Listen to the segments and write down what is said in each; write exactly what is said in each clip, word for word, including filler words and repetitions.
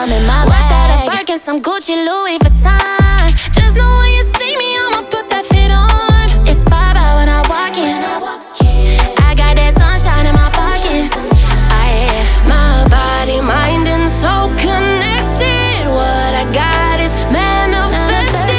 I'm in my bag. Walk out of Birkin, some Gucci, Louis Vuitton. Just know when you see me, I'ma put that fit on. It's Baba when I walk in. I got that sunshine in my pocket. I am my body, mind, and soul connected. What I got is manifested.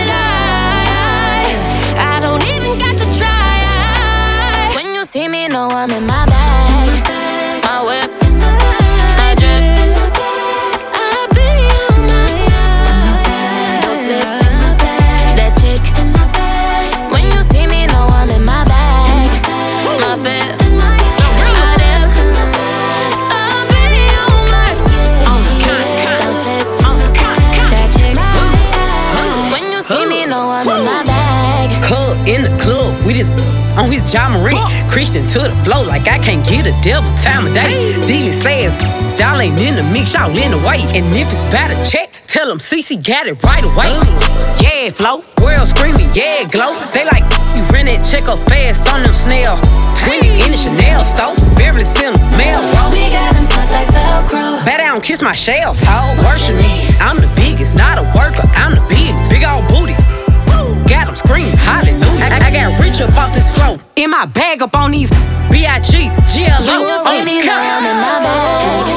I, I don't even got to try. When you see me, know I'm in my bag. My whip, my drip. I be on my don't slip. That chick. When you see me, know I'm in my bag. My fit. I dip. I be on my don't slip. That chick. When you see me, know I'm in my bag. Cub in the club with his on his John Marie. Christian to the flow like I can't get a devil time of day. Dealing says, y'all ain't in the mix, y'all in the way. And if it's bad a check, tell them C C got it right away. Yeah, flow, world screaming, yeah, glow. They like, you rent it, check up fast on them snail. twenty in the Chanel store, barely send them mail, bro. We got them stuck like Velcro. Bet I don't kiss my shell, tall, worship me. I'm the biggest, not a worker, I'm the business. Big old booty. Got them screaming, hallelujah. I, I got rich up off this flow. In my bag up on these B I G, G L O. When you see me, know I'm in my bag.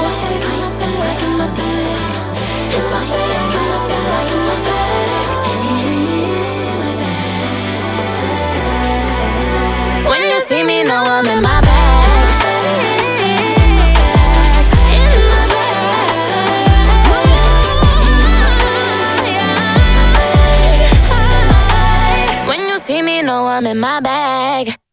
When you see me, know I'm in my bag. When you see me, know I'm in my bag.